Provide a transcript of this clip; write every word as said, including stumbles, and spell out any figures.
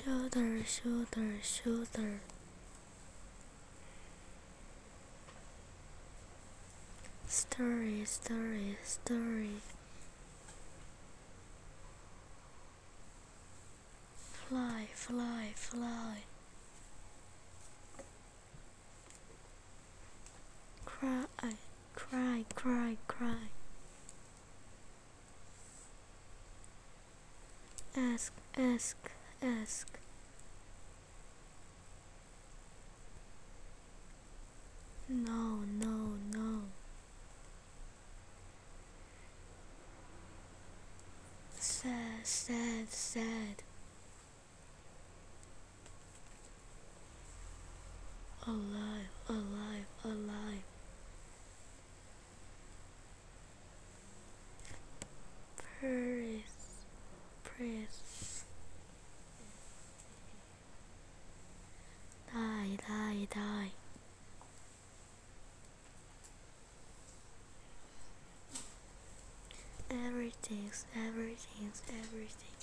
shoulder, shoulder, shoulder. Story, story, story. Fly, fly, fly. Cry, cry, cry, cry. Ask, ask, ask. No, no, no. Sad, sad, sad. Alive, alive, alive. Praise, praise. Die, die, die. Everything's, everything's, everything.